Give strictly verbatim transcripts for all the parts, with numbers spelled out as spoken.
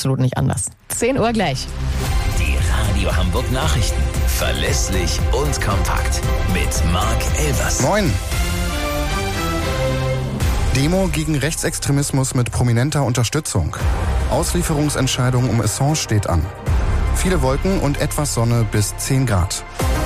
absolut nicht anders. zehn Uhr gleich. Die Radio Hamburg Nachrichten. Verlässlich und kompakt. Mit Marc Elvers. Moin. Demo gegen Rechtsextremismus mit prominenter Unterstützung. Auslieferungsentscheidung um Assange steht an. Viele Wolken und etwas Sonne bis zehn Grad.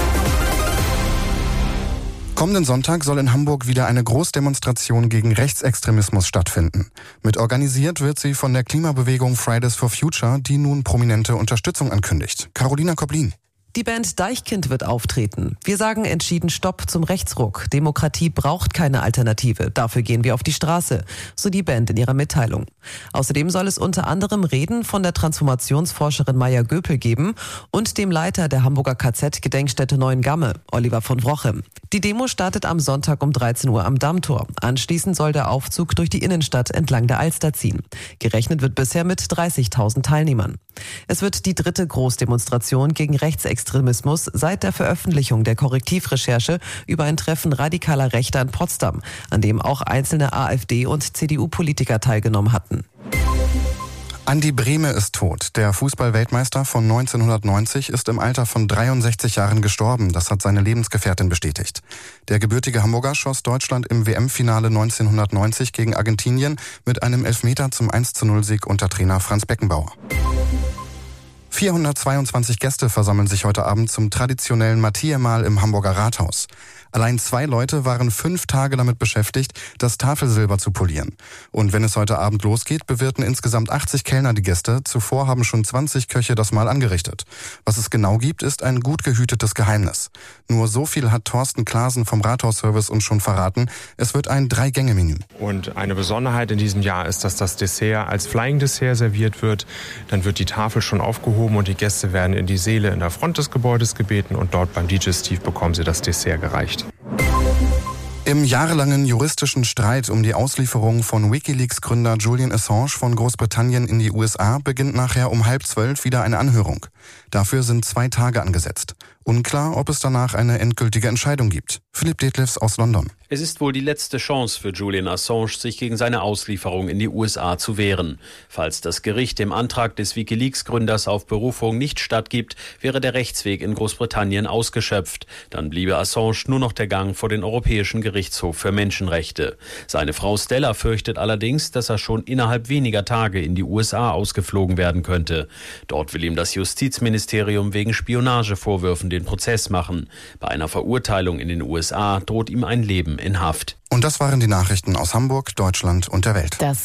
Kommenden Sonntag soll in Hamburg wieder eine Großdemonstration gegen Rechtsextremismus stattfinden. Mit organisiert wird sie von der Klimabewegung Fridays for Future, die nun prominente Unterstützung ankündigt. Carolina Koblin. Die Band Deichkind wird auftreten. Wir sagen entschieden Stopp zum Rechtsruck. Demokratie braucht keine Alternative. Dafür gehen wir auf die Straße, so die Band in ihrer Mitteilung. Außerdem soll es unter anderem Reden von der Transformationsforscherin Maya Göpel geben und dem Leiter der Hamburger K Z-Gedenkstätte Neuengamme, Oliver von Wrochem. Die Demo startet am Sonntag um dreizehn Uhr am Dammtor. Anschließend soll der Aufzug durch die Innenstadt entlang der Alster ziehen. Gerechnet wird bisher mit dreißigtausend Teilnehmern. Es wird die dritte Großdemonstration gegen Rechtsextremismus seit der Veröffentlichung der Korrektivrecherche über ein Treffen radikaler Rechter in Potsdam, an dem auch einzelne AfD- und C D U-Politiker teilgenommen hatten. Andi Brehme ist tot. Der Fußball-Weltmeister von neunzehnhundertneunzig ist im Alter von dreiundsechzig Jahren gestorben. Das hat seine Lebensgefährtin bestätigt. Der gebürtige Hamburger schoss Deutschland im W M-Finale neunzehnhundertneunzig gegen Argentinien mit einem Elfmeter zum eins zu null Sieg unter Trainer Franz Beckenbauer. vierhundertzweiundzwanzig Gäste versammeln sich heute Abend zum traditionellen Matthäemahl im Hamburger Rathaus. Allein zwei Leute waren fünf Tage damit beschäftigt, das Tafelsilber zu polieren. Und wenn es heute Abend losgeht, bewirten insgesamt achtzig Kellner die Gäste. Zuvor haben schon zwanzig Köche das Mahl angerichtet. Was es genau gibt, ist ein gut gehütetes Geheimnis. Nur so viel hat Thorsten Klaasen vom Rathausservice uns schon verraten. Es wird ein Drei-Gänge-Menü. Und eine Besonderheit in diesem Jahr ist, dass das Dessert als Flying Dessert serviert wird. Dann wird die Tafel schon aufgehoben und die Gäste werden in die Säle in der Front des Gebäudes gebeten und dort beim Digestiv bekommen sie das Dessert gereicht. Im jahrelangen juristischen Streit um die Auslieferung von WikiLeaks-Gründer Julian Assange von Großbritannien in die U S A beginnt nachher um halb zwölf wieder eine Anhörung. Dafür sind zwei Tage angesetzt. Unklar, ob es danach eine endgültige Entscheidung gibt. Philipp Detlefs aus London. Es ist wohl die letzte Chance für Julian Assange, sich gegen seine Auslieferung in die U S A zu wehren. Falls das Gericht dem Antrag des WikiLeaks-Gründers auf Berufung nicht stattgibt, wäre der Rechtsweg in Großbritannien ausgeschöpft. Dann bliebe Assange nur noch der Gang vor den Europäischen Gerichtshof für Menschenrechte. Seine Frau Stella fürchtet allerdings, dass er schon innerhalb weniger Tage in die U S A ausgeflogen werden könnte. Dort will ihm das Justizministerium wegen Spionagevorwürfen den Prozess machen. Bei einer Verurteilung in den U S A droht ihm ein Leben in Haft. Und das waren die Nachrichten aus Hamburg, Deutschland und der Welt. Das